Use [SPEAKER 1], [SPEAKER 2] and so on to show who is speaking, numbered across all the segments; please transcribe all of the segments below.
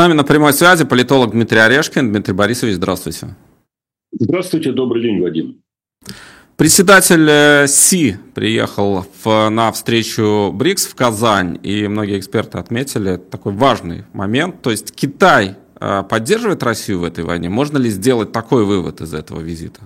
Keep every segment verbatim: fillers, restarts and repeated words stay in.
[SPEAKER 1] нами на прямой связи политолог Дмитрий Орешкин. Дмитрий Борисович, здравствуйте.
[SPEAKER 2] Здравствуйте, добрый день, Вадим.
[SPEAKER 1] Председатель Си приехал в, на встречу БРИКС в Казань, и многие эксперты отметили такой важный момент. То есть Китай поддерживает Россию в этой войне? Можно ли сделать такой вывод из этого визита?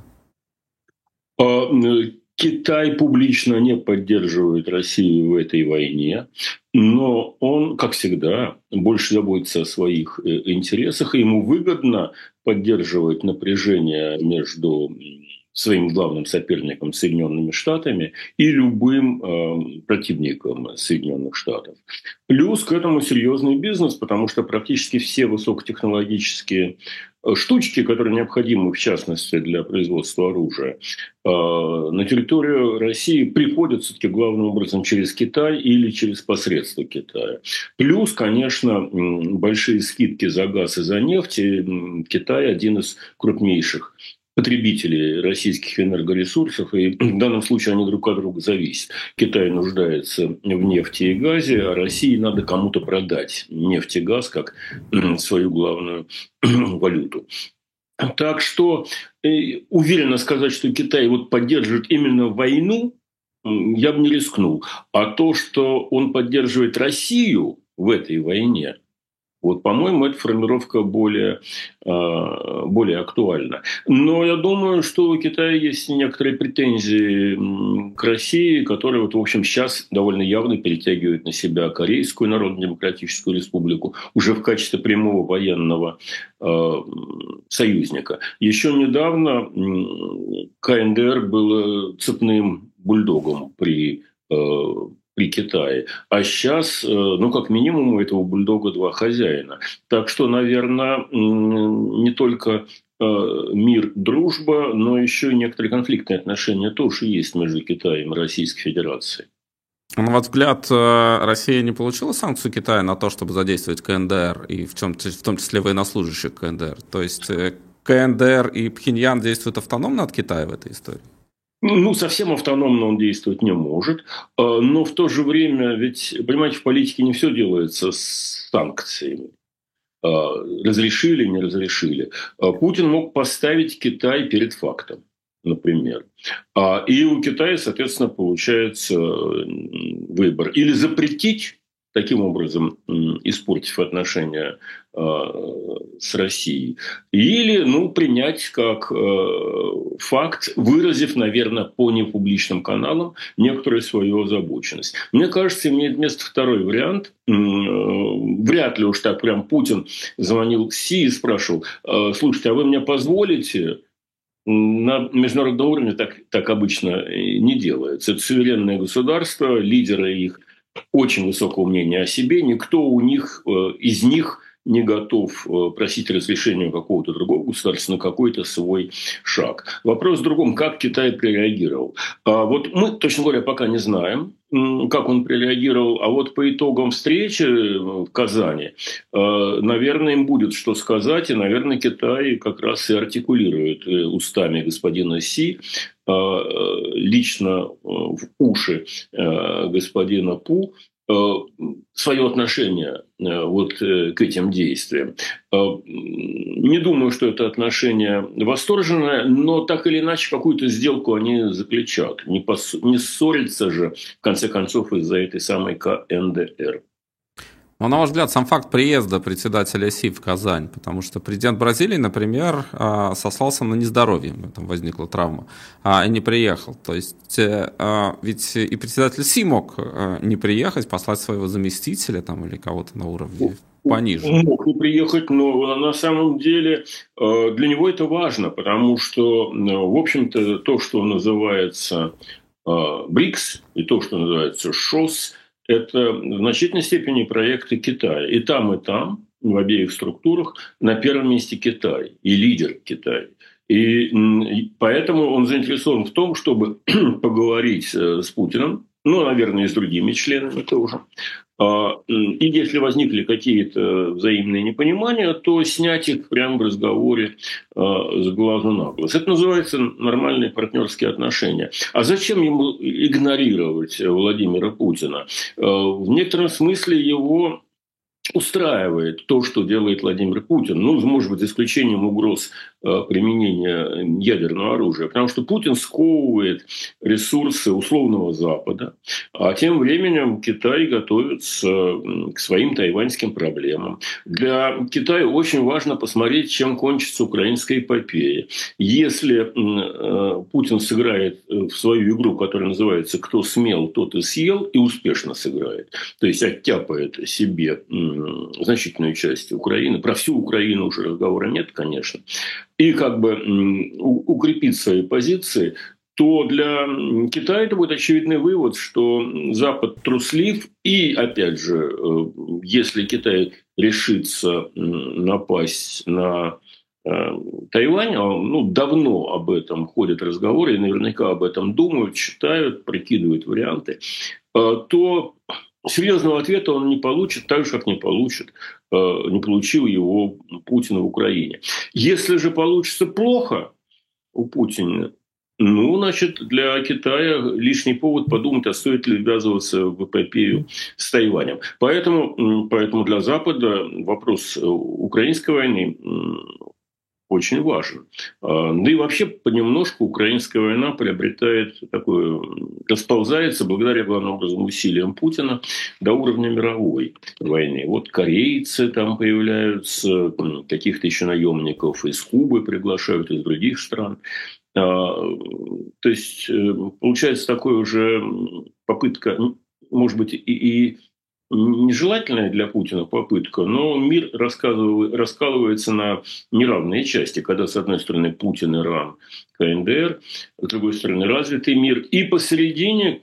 [SPEAKER 2] Китай публично не поддерживает Россию в этой войне, но он, как всегда, больше заботится о своих интересах, и ему выгодно поддерживать напряжение между своим главным соперником Соединенными Штатами и любым э, противником Соединенных Штатов. Плюс к этому серьезный бизнес, потому что практически все высокотехнологические штучки, которые необходимы, в частности, для производства оружия, э, на территорию России приходят все-таки главным образом через Китай или через посредство Китая. Плюс, конечно, большие скидки за газ и за нефть. Китай один из крупнейших потребителей российских энергоресурсов, и в данном случае они друг от друга зависят. Китай нуждается в нефти и газе, а России надо кому-то продать нефть и газ как свою главную валюту. Так что уверенно сказать, что Китай вот поддерживает именно войну, я бы не рискнул. А то, что он поддерживает Россию в этой войне, вот, по-моему, эта формулировка более, более актуальна. Но я думаю, что у Китая есть некоторые претензии к России, которые, вот, в общем, сейчас довольно явно перетягивают на себя Корейскую Народно-Демократическую Республику уже в качестве прямого военного э, союзника. Еще недавно КНДР было цепным бульдогом при э, при Китае. А сейчас, ну, как минимум, у этого бульдога два хозяина. Так что, наверное, не только мир, дружба, но еще и некоторые конфликтные отношения тоже есть между Китаем и Российской Федерацией.
[SPEAKER 1] На ваш взгляд, Россия не получила санкцию Китая на то, чтобы задействовать КНДР, и в, чем, в том числе военнослужащих КНДР? То есть КНДР и Пхеньян действуют автономно от Китая в этой истории?
[SPEAKER 2] Ну, совсем автономно он действовать не может. Но в то же время, ведь, понимаете, в политике не все делается с санкциями. Разрешили, не разрешили. Путин мог поставить Китай перед фактом, например. И у Китая, соответственно, получается выбор. Или запретить, таким образом испортив отношения с Россией, или, ну, принять как факт, выразив, наверное, по непубличным каналам некоторую свою озабоченность. Мне кажется, имеет место второй вариант. Вряд ли уж так прям Путин звонил Си и спрашивал: слушайте, а вы мне позволите? На международном уровне так, так обычно не делается. Это суверенное государство, лидеры их очень высокого мнения о себе. Никто у них, из них не готов просить разрешения у какого-то другого государства на какой-то свой шаг. Вопрос в другом: как Китай прореагировал. А вот мы, точно говоря, пока не знаем, как он прореагировал. А вот по итогам встречи в Казани, наверное, им будет что сказать. И, наверное, Китай как раз и артикулирует устами господина Си лично в уши господина Пу свое отношение вот к этим действиям. Не думаю, что это отношение восторженное, но так или иначе какую-то сделку они заключат. Не, пос... не ссорятся же, в конце концов, из-за этой самой КНДР.
[SPEAKER 1] Но, на ваш взгляд, сам факт приезда председателя Си в Казань, потому что президент Бразилии, например, сослался на нездоровье, там возникла травма, и не приехал. То есть ведь и председатель Си мог не приехать, послать своего заместителя там, или кого-то на уровне пониже.
[SPEAKER 2] Он мог не приехать, но на самом деле для него это важно, потому что, в общем-то, то, что называется БРИКС, и то, что называется ШОС, это в значительной степени проекты Китая. И там, и там, в обеих структурах, на первом месте Китай и лидер Китая. И поэтому он заинтересован в том, чтобы поговорить с Путиным, ну, наверное, и с другими членами тоже. И если возникли какие-то взаимные непонимания, то снять их прямо в разговоре с глазу на глаз. Это называется нормальные партнерские отношения. А зачем ему игнорировать Владимира Путина? В некотором смысле его устраивает то, что делает Владимир Путин, ну, может быть, за исключением угроз э, применения ядерного оружия, потому что Путин сковывает ресурсы условного Запада, а тем временем Китай готовится к своим тайваньским проблемам. Для Китая очень важно посмотреть, чем кончится украинская эпопея. Если э, Путин сыграет в свою игру, которая называется «Кто смел, тот и съел», и успешно сыграет, то есть оттяпает себе значительную часть Украины. Про всю Украину уже разговора нет, конечно. И как бы укрепить свои позиции, то для Китая это будет очевидный вывод, что Запад труслив. И, опять же, если Китай решится напасть на Тайвань, ну, давно об этом ходят разговоры, и наверняка об этом думают, читают, прикидывают варианты, то серьезного ответа он не получит, так же, как не получит, не получил его Путин в Украине. Если же получится плохо у Путина, ну, значит, для Китая лишний повод подумать, а стоит ли ввязываться в эпопею с Тайванем. Поэтому, поэтому для Запада вопрос украинской войны очень важен. Да и вообще понемножку украинская война приобретает такое, расползается благодаря, главным образом, усилиям Путина до уровня мировой войны. Вот корейцы там появляются, каких-то еще наемников из Кубы приглашают, из других стран. То есть получается такое уже попытка, может быть, и, и нежелательная для Путина попытка, но мир раскалывается на неравные части, когда, с одной стороны, Путин, Иран, КНДР, с другой стороны, развитый мир, и посередине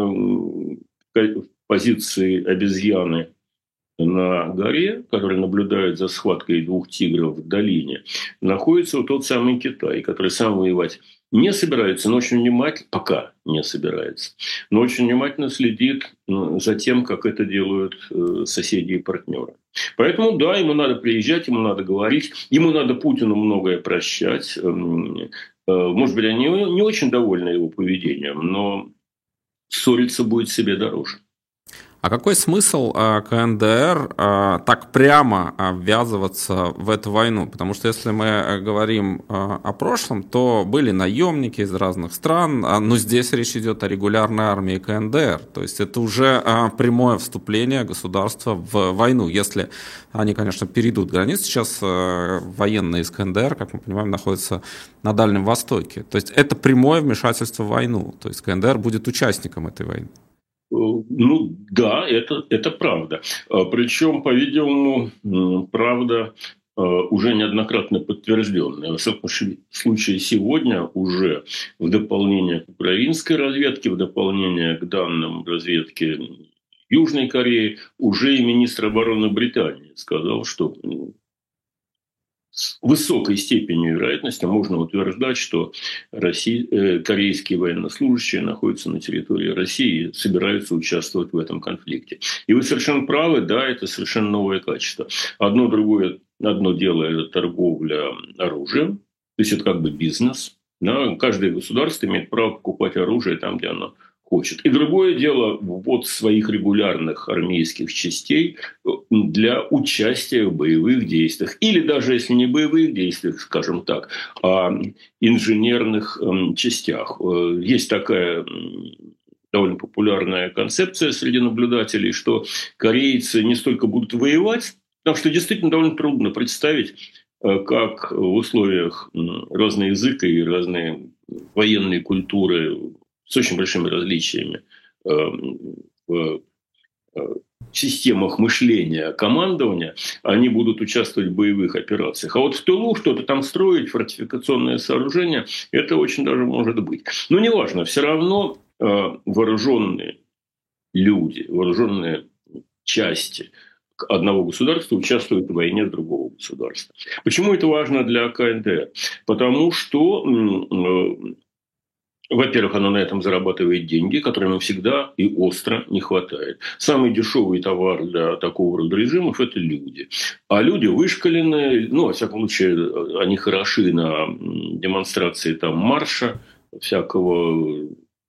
[SPEAKER 2] э, позиции обезьяны на горе, который наблюдает за схваткой двух тигров в долине, находится вот тот самый Китай, который сам воевать не собирается, но очень внимательно, пока не собирается, но очень внимательно следит за тем, как это делают соседи и партнеры. Поэтому, да, ему надо приезжать, ему надо говорить, ему надо Путину многое прощать. Может быть, они не очень довольны его поведением, но ссориться будет себе дороже.
[SPEAKER 1] А какой смысл э, КНДР э, так прямо э, ввязываться в эту войну? Потому что если мы говорим э, о прошлом, то были наемники из разных стран, э, но здесь речь идет о регулярной армии КНДР. То есть это уже э, прямое вступление государства в войну. Если они, конечно, перейдут границы, сейчас э, военные из КНДР, как мы понимаем, находятся на Дальнем Востоке. То есть это прямое вмешательство в войну. То есть КНДР будет участником этой войны.
[SPEAKER 2] Ну да, это, это правда. Причем, по-видимому, правда уже неоднократно подтвержденная. Во всяком случае, сегодня уже в дополнение к украинской разведке, в дополнение к данным разведки Южной Кореи, уже и министр обороны Британии сказал, что с высокой степенью вероятности можно утверждать, что Россия, э, корейские военнослужащие находятся на территории России и собираются участвовать в этом конфликте. И вы совершенно правы, да, это совершенно новое качество. Одно другое, одно дело – это торговля оружием, то есть это как бы бизнес. Да? Каждое государство имеет право покупать оружие там, где оно хочет. И другое дело ввод своих регулярных армейских частей для участия в боевых действиях. Или даже если не боевых действиях, скажем так, а инженерных частях. Есть такая довольно популярная концепция среди наблюдателей, что корейцы не столько будут воевать, потому что действительно довольно трудно представить, как в условиях разного языка и разные военные культуры с очень большими различиями в системах мышления командования, они будут участвовать в боевых операциях. А вот в тылу что-то там строить, фортификационное сооружение, это очень даже может быть. Но неважно, все равно вооруженные люди, вооруженные части одного государства участвуют в войне другого государства. Почему это важно для КНДР? Потому что, во-первых, оно на этом зарабатывает деньги, которым всегда и остро не хватает. Самый дешевый товар для такого рода режимов – это люди. А люди вышкаленные, ну, во всяком случае, они хороши на демонстрации там марша, всякого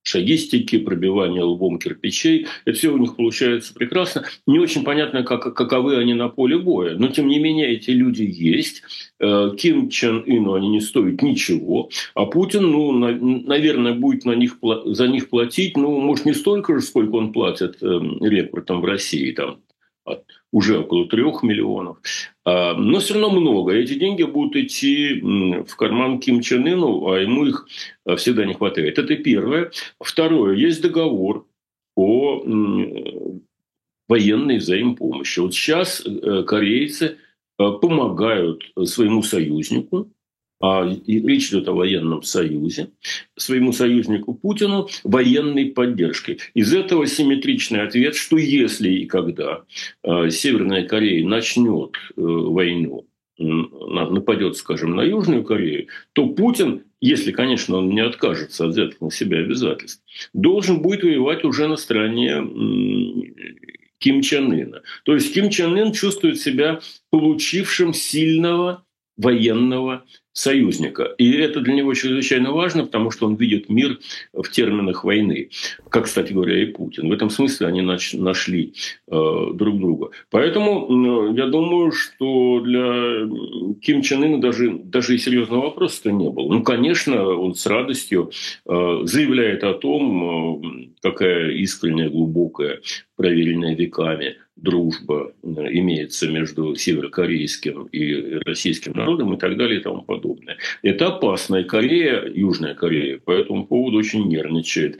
[SPEAKER 2] шагистики, пробивание лбом кирпичей. Это все у них получается прекрасно. Не очень понятно, как, каковы они на поле боя. Но, тем не менее, эти люди есть. Ким Чен Ыну они не стоят ничего. А Путин, ну, на, наверное, будет на них, за них платить, ну, может, не столько же, сколько он платит рекрутам в России, там, уже около трех миллионов. Но все равно много. Эти деньги будут идти в карман Ким Чен Ыну, а ему их всегда не хватает. Это первое. Второе. Есть договор о военной взаимопомощи. Вот сейчас корейцы помогают своему союзнику, а речь идет о военном союзе, своему союзнику Путину военной поддержкой. Из этого симметричный ответ, что если и когда Северная Корея начнет войну, нападет, скажем, на Южную Корею, то Путин, если, конечно, он не откажется от взятых на себя обязательств, должен будет воевать уже на стороне Ким Чен Ына. То есть Ким Чен Ын чувствует себя получившим сильного военного союзника. И это для него чрезвычайно важно, потому что он видит мир в терминах войны. Как, кстати говоря, и Путин. В этом смысле они нашли э, друг друга. Поэтому э, я думаю, что для Ким Чен Ына даже, даже и серьезного вопроса-то не было. Ну, конечно, он с радостью э, заявляет о том, э, какая искренняя, глубокая, проверенная веками дружба имеется между северокорейским и российским народом и так далее и тому подобное. Это опасно. И Корея, Южная Корея, по этому поводу очень нервничает.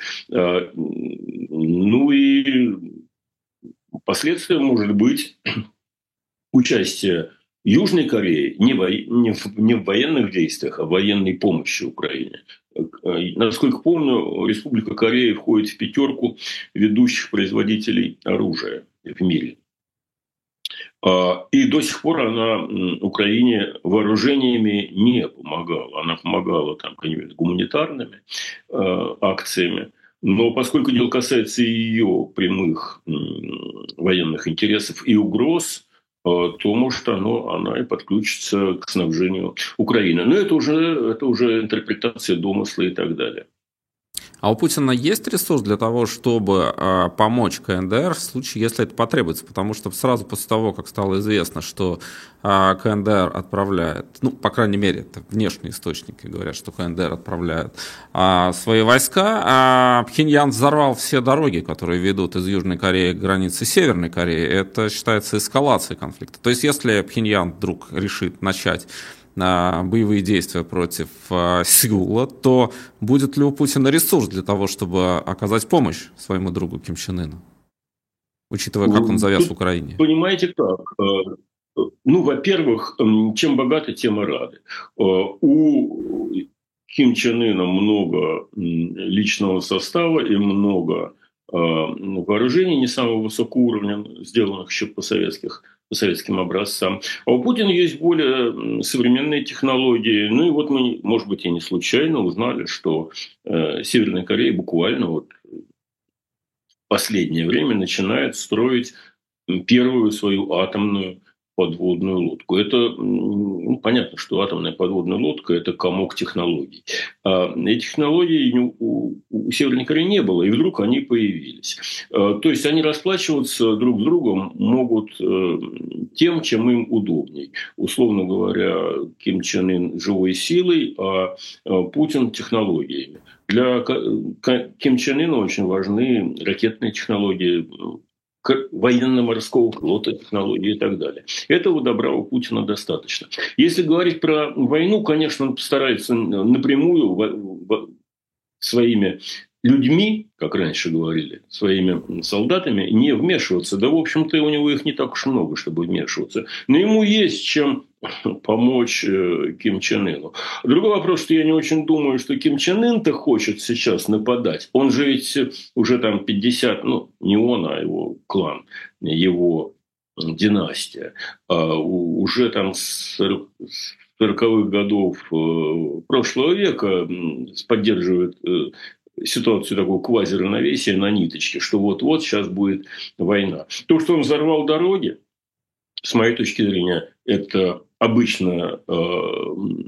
[SPEAKER 2] Ну и последствием может быть участие Южной Кореи не в, не, в, не в военных действиях, а в военной помощи Украине. Насколько помню, Республика Корея входит в пятерку ведущих производителей оружия в мире. И до сих пор она Украине вооружениями не помогала. Она помогала там, гуманитарными акциями. Но поскольку дело касается ее прямых военных интересов и угроз, то, может, оно, она и подключится к снабжению Украины. Но это уже, это уже интерпретация домысла и так далее.
[SPEAKER 1] А у Путина есть ресурс для того, чтобы э, помочь КНДР в случае, если это потребуется? Потому что сразу после того, как стало известно, что э, КНДР отправляет, ну, по крайней мере, это внешние источники говорят, что КНДР отправляет э, свои войска, э, Пхеньян взорвал все дороги, которые ведут из Южной Кореи к границе Северной Кореи. Это считается эскалацией конфликта. То есть, если Пхеньян вдруг решит начать боевые действия против Сеула, то будет ли у Путина ресурс для того, чтобы оказать помощь своему другу Ким Чен Ыну, учитывая, как он завяз в Украине?
[SPEAKER 2] Понимаете как? Ну, во-первых, чем богаты, тем и рады. У Ким Чен Ына много личного состава и много вооружений не самого высокого уровня, сделанных еще по советских по советским образцам. А у Путина есть более современные технологии. Ну и вот мы, может быть, и не случайно узнали, что э, Северная Корея буквально вот в последнее время начинает строить первую свою атомную подводную лодку. Это, ну, понятно, что атомная подводная лодка – это комок технологий. А эти технологии у, у Северной Кореи не было, и вдруг они появились. А, то есть, они расплачиваться друг с другом могут э, тем, чем им удобней. Условно говоря, Ким Чен Ын живой силой, а, а Путин технологиями. Для Ким Чен Ына очень важны ракетные технологии, военно-морского флота, технологии и так далее. Этого добра у Путина достаточно. Если говорить про войну, конечно, он постарается напрямую своими людьми, как раньше говорили, своими солдатами, не вмешиваться. Да, в общем-то, у него их не так уж много, чтобы вмешиваться. Но ему есть чем помочь Ким Чен Ыну. Другой вопрос, что я не очень думаю, что Ким Чен Ын-то хочет сейчас нападать. Он же ведь уже там пятьдесят, ну, не он, а его клан, его династия, а уже там с сороковых годов прошлого века поддерживает ситуацию такого квазиравновесия на ниточке, что вот-вот сейчас будет война. То, что он взорвал дороги, с моей точки зрения, это обычно э,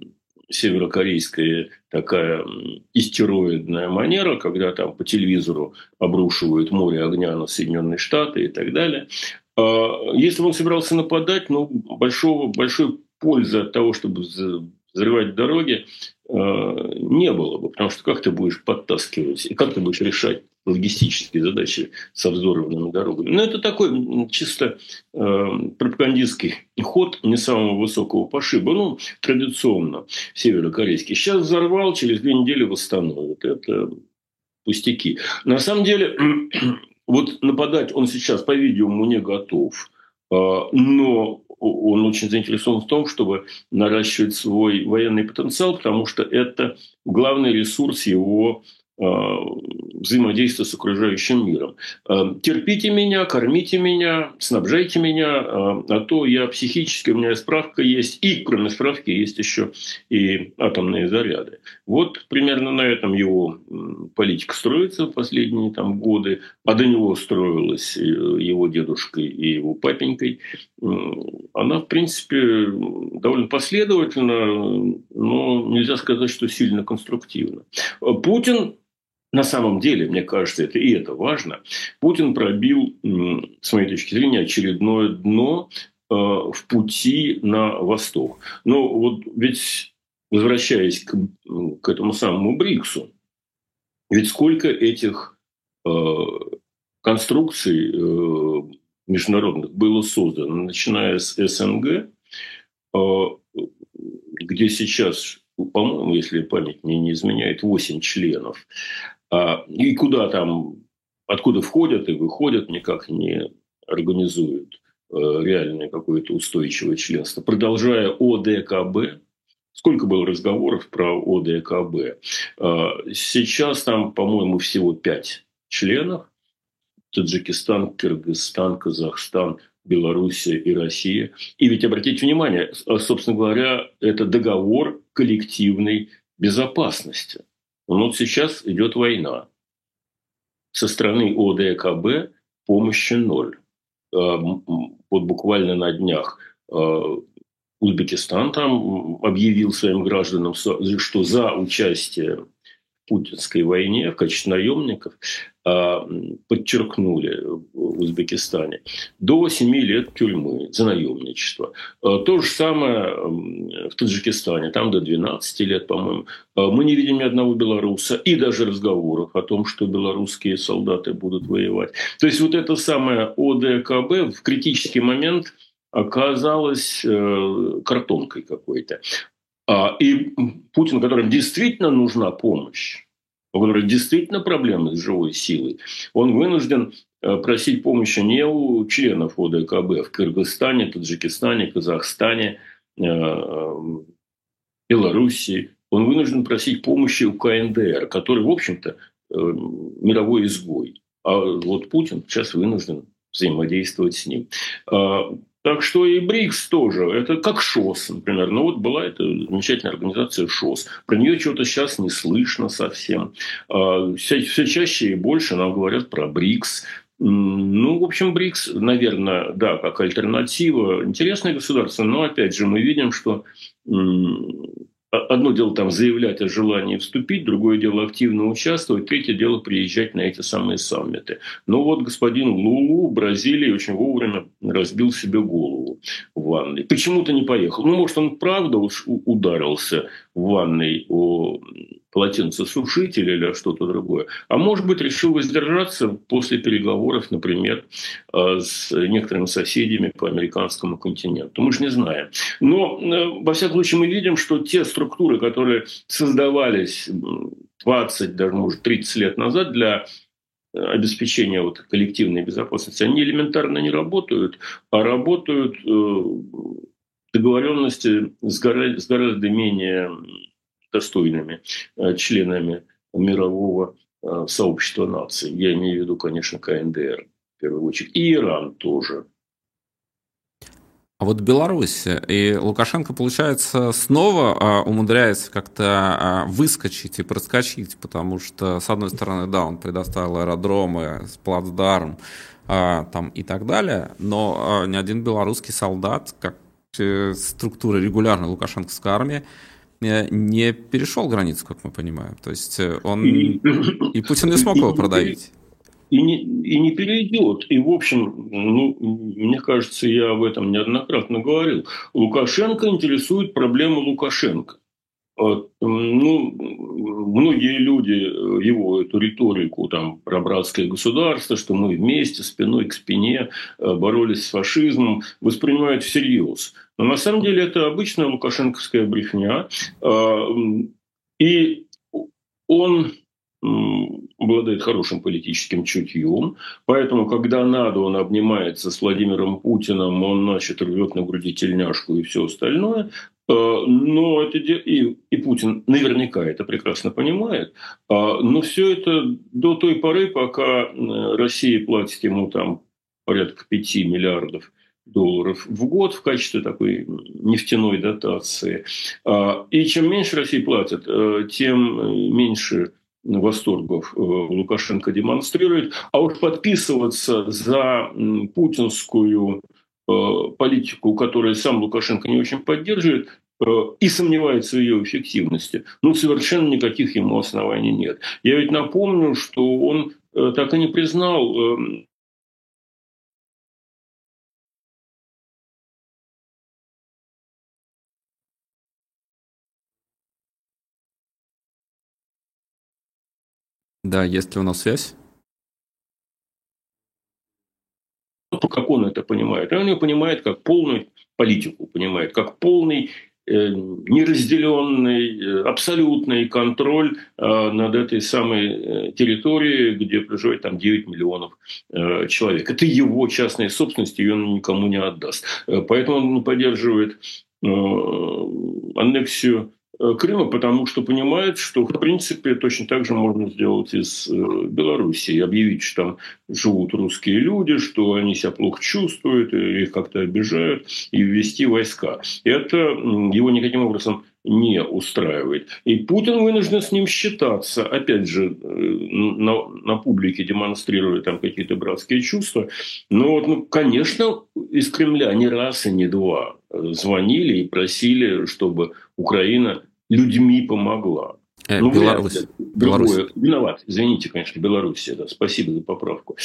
[SPEAKER 2] северокорейская такая истероидная манера, когда там по телевизору обрушивают море огня на Соединенные Штаты и так далее. Если бы он собирался нападать, ну, большого, большой пользы от того, чтобы взрывать дороги, не было бы. Потому что как ты будешь подтаскивать и как ты будешь решать логистические задачи со взорванными дорогами. Но это такой чисто э, пропагандистский ход не самого высокого пошиба. Ну, традиционно северокорейский. Сейчас взорвал, через две недели восстановит. Это пустяки. На самом деле, вот нападать он сейчас, по-видимому, не готов. Но он очень заинтересован в том, чтобы наращивать свой военный потенциал, потому что это главный ресурс его взаимодействия с окружающим миром. Терпите меня, кормите меня, снабжайте меня, а то я психически, у меня справка есть, и кроме справки есть еще и атомные заряды. Вот примерно на этом его политика строится в последние там, годы, а до него строилась его дедушкой и его папенькой. Она, в принципе, довольно последовательна, но нельзя сказать, что сильно конструктивна. Путин, на самом деле, мне кажется, это и это важно, Путин пробил, с моей точки зрения, очередное дно в пути на восток. Но вот ведь, возвращаясь к, к этому самому БРИКСу, ведь сколько этих конструкций международных было создано, начиная с СНГ, где сейчас, по-моему, если память мне не изменяет, восемь членов, и куда там, откуда входят и выходят, никак не организуют реальное какое-то устойчивое членство. Продолжая ОДКБ, сколько было разговоров про ОДКБ? Сейчас там, по-моему, всего пять членов. Таджикистан, Кыргызстан, Казахстан, Белоруссия и Россия. И ведь, обратите внимание, собственно говоря, это договор коллективной безопасности. Но вот сейчас идет война. Со стороны ОДКБ помощи ноль. Вот буквально на днях Узбекистан там объявил своим гражданам, что за участие в путинской войне в качестве наемников подчеркнули в Узбекистане до семи лет тюрьмы за наемничество. То же самое в Таджикистане, там до двенадцати лет, по-моему. Мы не видим ни одного белоруса и даже разговоров о том, что белорусские солдаты будут воевать. То есть вот это самое ОДКБ в критический момент оказалось картонкой какой-то. И Путин, которому действительно нужна помощь, у которых действительно проблемы с живой силой, он вынужден просить помощи не у членов ОДКБ в Кыргызстане, Таджикистане, Казахстане, Белоруссии. Он вынужден просить помощи у КНДР, который, в общем-то, мировой изгой. А вот Путин сейчас вынужден взаимодействовать с ним. Так что и БРИКС тоже. Это как ШОС, например. Ну вот была эта замечательная организация ШОС. Про нее чего-то сейчас не слышно совсем. Все, все чаще и больше нам говорят про БРИКС. Ну, в общем, БРИКС, наверное, да, как альтернатива. Интересное государство. Но, опять же, мы видим, что одно дело там заявлять о желании вступить, другое дело активно участвовать, третье дело приезжать на эти самые саммиты. Но вот господин Лулу в Бразилии очень вовремя разбил себе голову в ванной. Почему-то не поехал. Ну, может, он правда уж ударился в ванной о полотенцесушитель или что-то другое. А может быть, решил воздержаться после переговоров, например, с некоторыми соседями по американскому континенту. Мы же не знаем. Но, во всяком случае, мы видим, что те структуры, которые создавались двадцать, даже, может, тридцать лет назад для обеспечения вот коллективной безопасности, они элементарно не работают, а работают договоренности с гораздо, с гораздо менее достойными членами мирового сообщества наций. Я имею в виду, конечно, КНДР в первую очередь. И Иран тоже.
[SPEAKER 1] А вот Беларусь и Лукашенко, получается, снова умудряется как-то выскочить и проскочить, потому что, с одной стороны, да, он предоставил аэродромы, плацдарм там, и так далее, но ни один белорусский солдат, как структура регулярной лукашенковской армии, не перешел границу, как мы понимаем. То есть он
[SPEAKER 2] И,
[SPEAKER 1] и Путин не смог
[SPEAKER 2] и,
[SPEAKER 1] его продавить.
[SPEAKER 2] И не, и не перейдет. И, в общем, ну, мне кажется, я об этом неоднократно говорил. Лукашенко интересует проблемы Лукашенко. Вот, ну, многие люди его эту риторику там, про братское государство, что мы вместе, спиной к спине боролись с фашизмом, воспринимают всерьез. Но на самом деле это обычная лукашенковская брехня. И он обладает хорошим политическим чутьем, поэтому, когда надо, он обнимается с Владимиром Путиным, он, значит, рвет на груди тельняшку и все остальное. Но это и, и Путин наверняка это прекрасно понимает. Но все это до той поры, пока Россия платит ему там порядка пяти миллиардов долларов в год в качестве такой нефтяной дотации. И чем меньше Россия платит, тем меньше восторгов Лукашенко демонстрирует. А уж подписываться за путинскую политику, которую сам Лукашенко не очень поддерживает, и сомневается в ее эффективности, ну, совершенно никаких ему оснований нет. Я ведь напомню, что он так и не признал
[SPEAKER 1] Да, есть ли у нас связь?
[SPEAKER 2] Как он это понимает. Он ее понимает как полную политику, понимает как полный э, неразделенный, э, абсолютный контроль э, над этой самой э, территорией, где проживает там девять миллионов э, человек. Это его частная собственность, ее он никому не отдаст. Э, поэтому он поддерживает э, аннексию Крыма, потому что понимает, что, в принципе, точно так же можно сделать из Белоруссии. Объявить, что там живут русские люди, что они себя плохо чувствуют, их как-то обижают, и ввести войска. Это его никаким образом не устраивает. И Путин вынужден с ним считаться. Опять же, на, на публике демонстрируя там какие-то братские чувства. Но, вот, ну, конечно, из Кремля не раз и не два звонили и просили, чтобы Украина людьми помогла.
[SPEAKER 1] Э,
[SPEAKER 2] ну,
[SPEAKER 1] Беларусь.
[SPEAKER 2] Вряд ли.
[SPEAKER 1] Беларусь.
[SPEAKER 2] Другое. Виноват. Извините, конечно, Белоруссия. Да. Спасибо за поправку.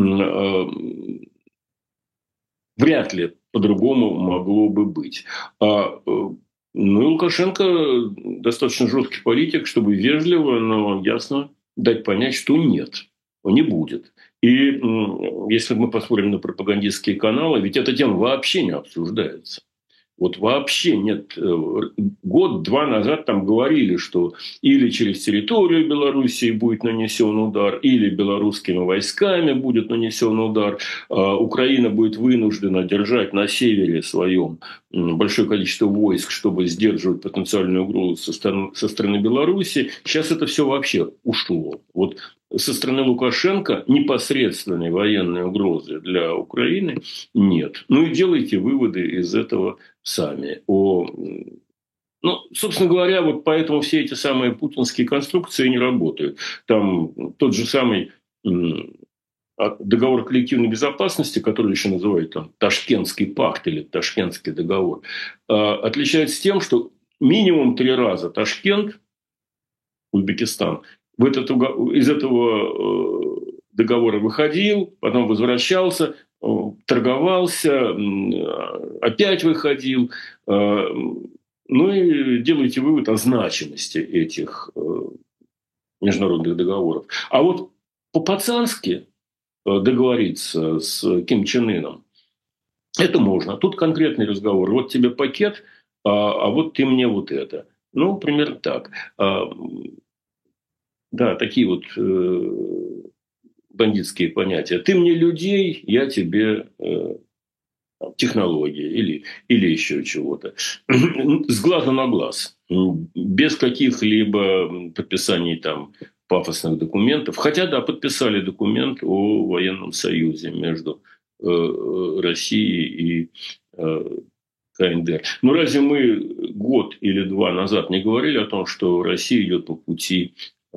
[SPEAKER 2] Вряд ли по-другому могло бы быть. А, ну и Лукашенко достаточно жесткий политик, чтобы вежливо, но ясно дать понять, что нет, не будет. И если мы посмотрим на пропагандистские каналы, ведь эта тема вообще не обсуждается. Вот вообще нет. Год-два назад там говорили, что или через территорию Белоруссии будет нанесен удар, или белорусскими войсками будет нанесен удар. Украина будет вынуждена держать на севере своем большое количество войск, чтобы сдерживать потенциальную угрозу со стороны, со стороны Беларуси. Сейчас это все вообще ушло. Вот со стороны Лукашенко непосредственной военной угрозы для Украины нет. Ну и делайте выводы из этого сами. О, ну, собственно говоря, вот поэтому все эти самые путинские конструкции не работают. Там тот же самый договор коллективной безопасности, который еще называют там, Ташкентский пакт или Ташкентский договор, отличается тем, что минимум три раза Ташкент, Узбекистан, в этот, из этого договора выходил, потом возвращался, торговался, опять выходил. Ну и делайте вывод о значимости этих международных договоров. А вот по-пацански договориться с Ким Чен Ыном, это можно. Тут конкретный разговор. Вот тебе пакет, а, а вот ты мне вот это. Ну, примерно так. Да, такие вот э, бандитские понятия. Ты мне людей, я тебе э, технологии или, или еще чего-то. С глазу на глаз. Без каких-либо подписаний там пафосных документов. Хотя, да, подписали документ о военном союзе между э, Россией и э, КНДР. Но разве мы год или два назад не говорили о том, что Россия идет по пути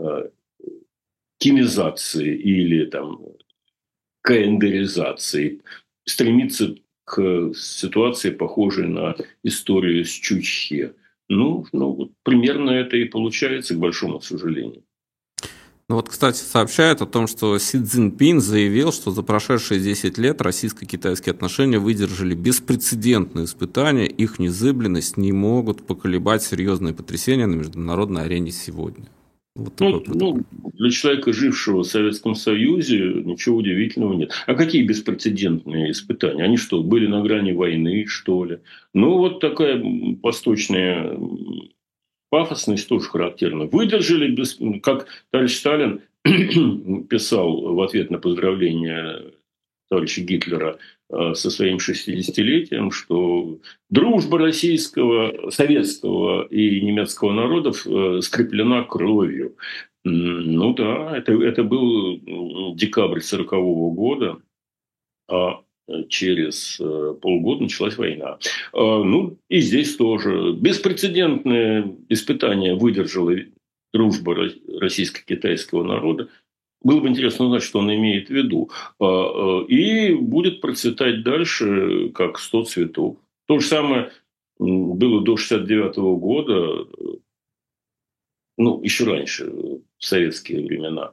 [SPEAKER 2] кимизации или там, КНДРизации, стремится к ситуации, похожей на историю с Чучхе? Ну, ну вот примерно это и получается, к большому сожалению.
[SPEAKER 1] Ну вот, кстати, сообщают о том, что Си Цзиньпин заявил, что за прошедшие десять лет российско-китайские отношения выдержали беспрецедентные испытания, их незыблемость не могут поколебать серьезные потрясения на международной арене сегодня. Вот такой
[SPEAKER 2] Ну, ну,
[SPEAKER 1] протокол.
[SPEAKER 2] для человека, жившего в Советском Союзе, ничего удивительного нет. А какие беспрецедентные испытания? Они что, были на грани войны, что ли? Ну, вот такая восточная пафосность тоже характерна. Выдержали, без, как товарищ Сталин писал в ответ на поздравление товарища Гитлера со своим шестидесятилетием, что дружба российского, советского и немецкого народов скреплена кровью. Ну да, это, это был декабрь сорокового года, а через полгода началась война. Ну и здесь тоже беспрецедентное испытание выдержала дружба российско-китайского народа. Было бы интересно узнать, что он имеет в виду. И будет процветать дальше, как сто цветов. То же самое было до шестьдесят девятого года, ну, еще раньше, в советские времена.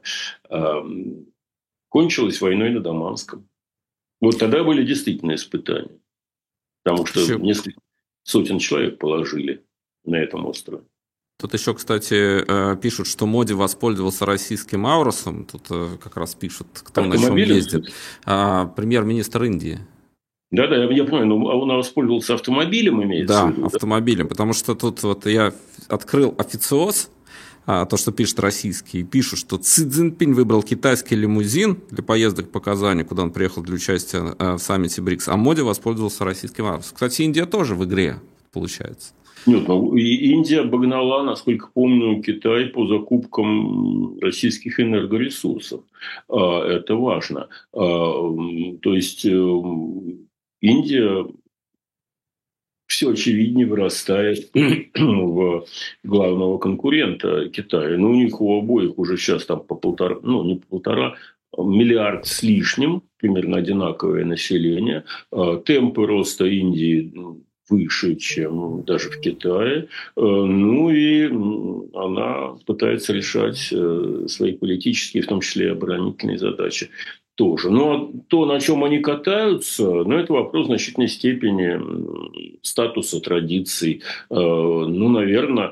[SPEAKER 2] Кончилось войной на Даманском. Вот тогда были действительно испытания. Потому что еще несколько сотен человек положили на этом острове.
[SPEAKER 1] Тут еще, кстати, пишут, что Моди воспользовался российским Аурусом. Тут как раз пишут, кто на чем ездит. Премьер-министр Индии.
[SPEAKER 2] Да-да, я, я понимаю, но он воспользовался автомобилем, имеется
[SPEAKER 1] да,
[SPEAKER 2] в виду?
[SPEAKER 1] Да, автомобилем, потому что тут вот я открыл официоз, то, что пишет российский, пишут, что Си Цзиньпин выбрал китайский лимузин для поездок по Казани, куда он приехал для участия в саммите БРИКС, а Моди воспользовался российским Аурусом. Кстати, Индия тоже в игре, получается.
[SPEAKER 2] Нет, ну, Индия обогнала, насколько помню, Китай по закупкам российских энергоресурсов. Это важно. То есть Индия все очевиднее вырастает в главного конкурента Китая. Ну, у них у обоих уже сейчас там по полтора, ну, не по полтора, миллиард с лишним, примерно одинаковое население. Темпы роста Индии выше, чем даже в Китае. Ну и она пытается решать свои политические, в том числе и оборонительные задачи тоже. Но то, на чем они катаются, ну, это вопрос в значительной степени статуса, традиций. Ну, наверное,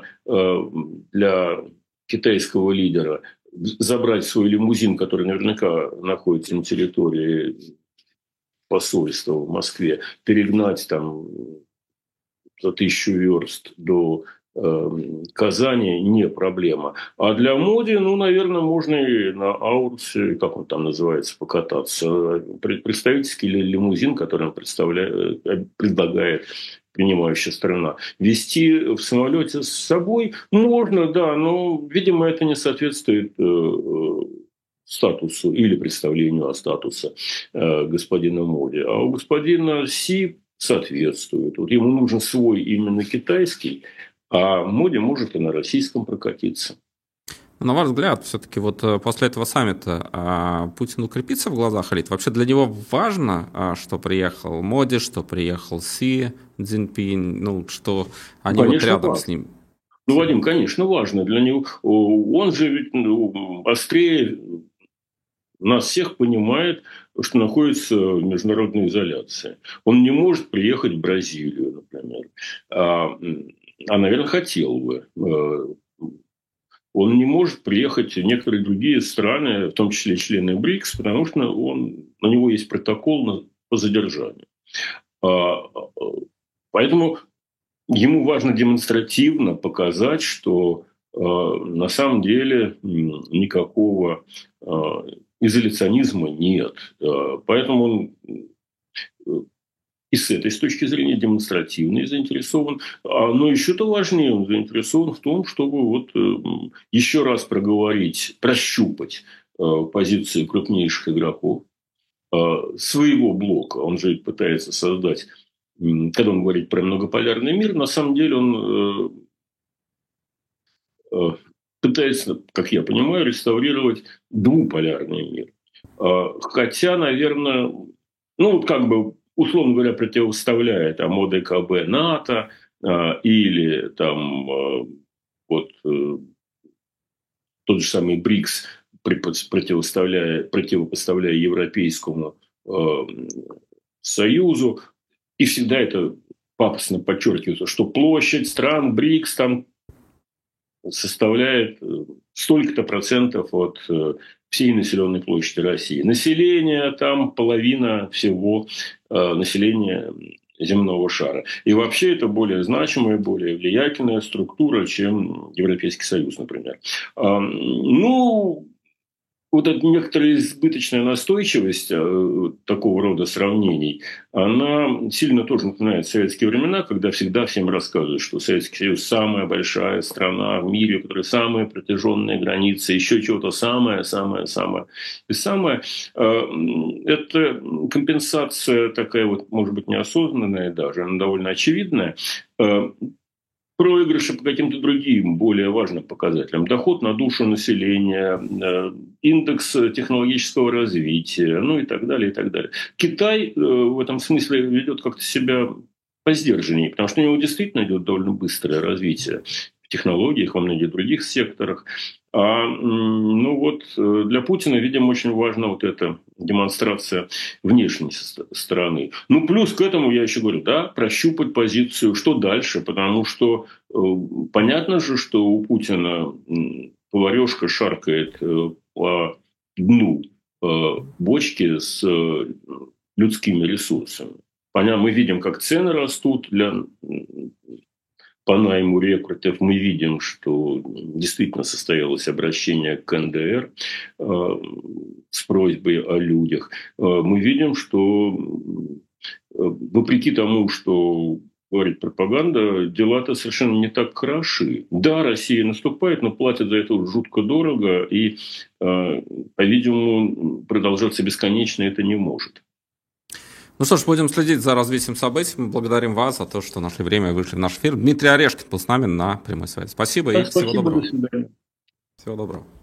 [SPEAKER 2] для китайского лидера забрать свой лимузин, который наверняка находится на территории посольства в Москве, перегнать там за тысячу верст до э, Казани не проблема. А для Моди, ну, наверное, можно и на Аурусе, как он там называется, покататься. Представительский лимузин, который он представляет, предлагает принимающая страна. Вести в самолете с собой можно, да, но, видимо, это не соответствует э, статусу или представлению о статусе э, господина Моди. А у господина Си соответствует. Вот ему нужен свой именно китайский, а Моди может и на российском прокатиться.
[SPEAKER 1] На ваш взгляд, все-таки вот после этого саммита Путин укрепится в глазах элит? Вообще для него важно, что приехал Моди, что приехал Си Цзиньпин, ну, что они конечно, вот рядом важно. С ним?
[SPEAKER 2] Ну, Вадим, конечно, важно для него. Он же ведь ну, острее нас всех понимает, что находится в международной изоляции. Он не может приехать в Бразилию, например. А, а наверное, хотел бы. Он не может приехать в некоторые другие страны, в том числе члены БРИКС, потому что он, у него есть протокол по задержанию. А, поэтому ему важно демонстративно показать, что а, на самом деле никакого а, изоляционизма нет. Поэтому он и с этой с точки зрения демонстративно заинтересован. Но еще-то важнее, он заинтересован в том, чтобы вот еще раз проговорить, прощупать позиции крупнейших игроков своего блока. Он же пытается создать, когда он говорит про многополярный мир, на самом деле он пытается, как я понимаю, реставрировать двуполярный мир. Хотя, наверное, ну, вот как бы, условно говоря, противоставляет ОДКБ НАТО, или там вот тот же самый БРИКС, противопоставляя, противопоставляя Европейскому Союзу, и всегда это пафосно подчеркивается, что площадь стран БРИКС там составляет столько-то процентов от всей населенной площади России. Население там половина всего населения земного шара. И вообще это более значимая, более влиятельная структура, чем Европейский Союз, например. Ну, вот эта некоторая избыточная настойчивость такого рода сравнений, она сильно тоже напоминает советские времена, когда всегда всем рассказывают, что Советский Союз самая большая страна в мире, у которой самые протяженные границы, еще чего-то самое-самое-самое. И самое это компенсация такая вот, может быть, неосознанная даже, она довольно очевидная, проигрыши по каким-то другим, более важным показателям. Доход на душу населения, индекс технологического развития, ну и так далее, и так далее. Китай в этом смысле ведет как-то себя посдержаннее, потому что у него действительно идет довольно быстрое развитие в технологиях, во многих других секторах. А ну вот для Путина, видимо, очень важна вот эта демонстрация внешней стороны. Ну, плюс к этому, я еще говорю, да, прощупать позицию, что дальше, потому что э, понятно же, что у Путина поварешка шаркает э, по дну э, бочки с э, людскими ресурсами. Понятно, мы видим, как цены растут для... По найму рекрутов мы видим, что действительно состоялось обращение к эн дэ эр э, с просьбой о людях. Э, мы видим, что э, вопреки тому, что говорит пропаганда, дела-то совершенно не так хороши. Да, Россия наступает, но платит за это жутко дорого, и, э, по-видимому, продолжаться бесконечно это не может.
[SPEAKER 1] Ну что ж, будем следить за развитием событий. Мы благодарим вас за то, что нашли время и вышли в наш эфир. Дмитрий Орешкин был с нами на прямой связи. Спасибо
[SPEAKER 2] да,
[SPEAKER 1] и
[SPEAKER 2] спасибо,
[SPEAKER 1] всего доброго.
[SPEAKER 2] До свидания.
[SPEAKER 1] Всего доброго.